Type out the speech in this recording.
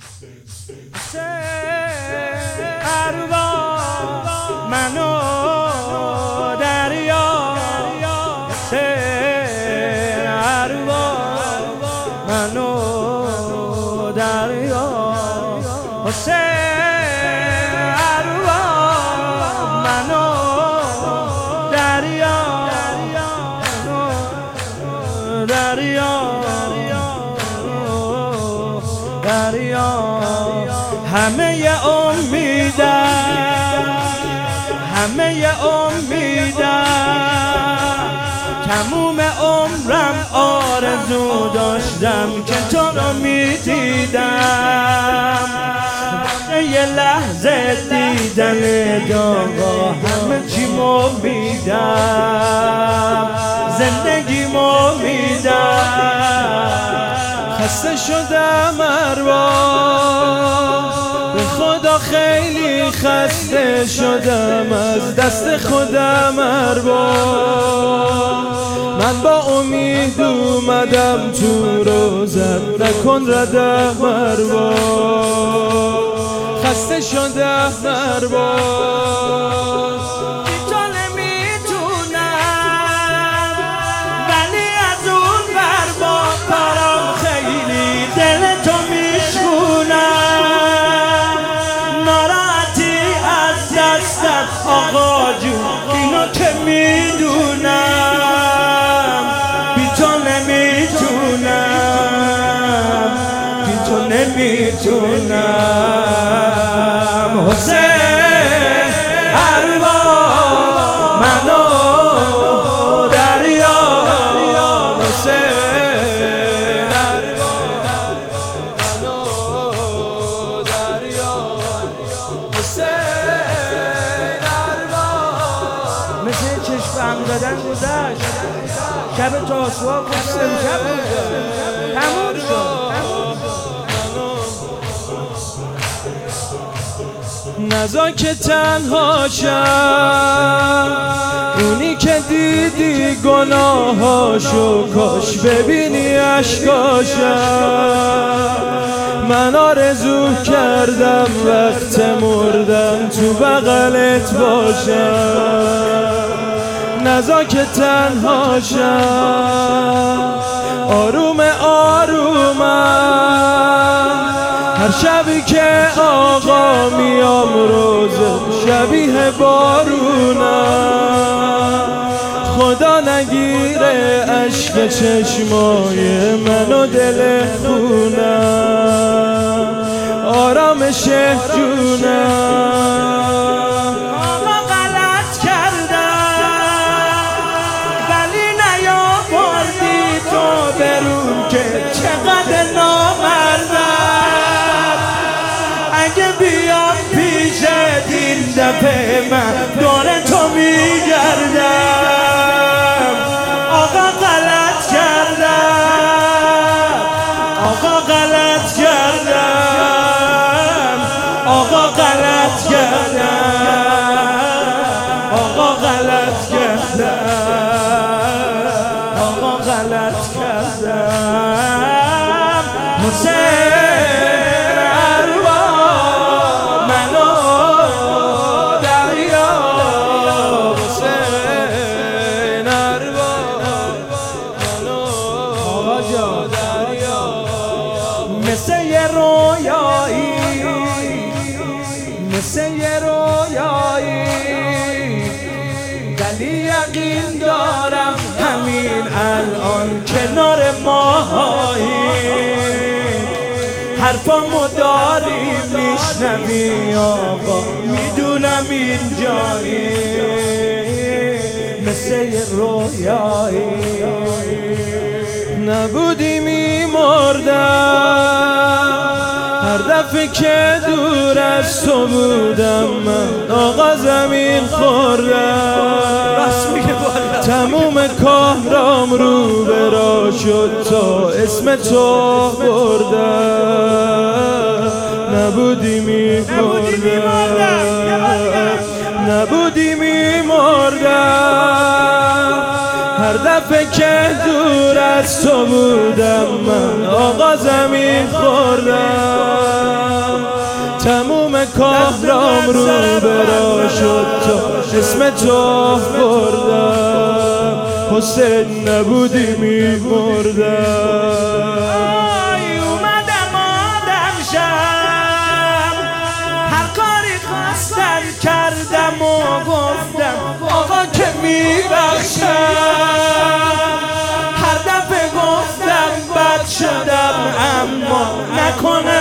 اروا منو دریا اروا منو دریا اروا منو دریا دریا همه امیدم تموم عمرم آرزو داشتم که تو رو میدیدم یه لحظه دیدن داغا همه چیمو میدم زندگیمو میدم خسته شدم اروا به خدا خیلی خسته شدم از دست خودم اروا من با امید اومدم تو روزت نکن ردم اروا خسته شدم اروا آقا جون اینو که میدونم بی تو نمیتونم بی تو نمیتونم حسین اروا منو دریا حسین اروا منو دریا حسین مثل چشم هم دادن گذشت شب تاسوعا خواست امشب تموم شد نزا که تنها شم اونی که دیدی گناهاشو کاش ببینی اشکاشم من آرزو کردم وقت مردم تو بغلت باشم نزا که تنها شم آروم آرومم هر شبی که آقا میام روزه شبیه بارونم خدا نگیره عشق چشمای منو دل خونم آرامش جونم چقدر نامردم اگه بیام پیشت این دفعه من دور تو میگردم آقا غلط کردم آقا غلط کردم آقا غلط کردم آقا غلط کردم آقا غلط کردم حسین اروا منو دریا حسین اروا منو دریا مثل یه رویایی مثل یه رویایی ولی یقین دارم همین الان کنار ماهایی حرفامو داری میشنوی آقا میدونم اینجایی مثل یه رویایی نبودی میمردم هر دفعه که دور از تو بودم من آقا زمین خوردم تموم کارام رو به راه شد تا اسم تو بردم نبودی میمردم نبودی میمردم هر دفعه که دور از تو بودم من آقا زمین خوردم دستم کارم رو برا شد تو اسم تو بردم حسین نبودی میمردم اومدم آدم شم هر کاری خواستم کردم و گفتم آقا که میبخشم هر دفعه گفتم بد شدم اما نکنه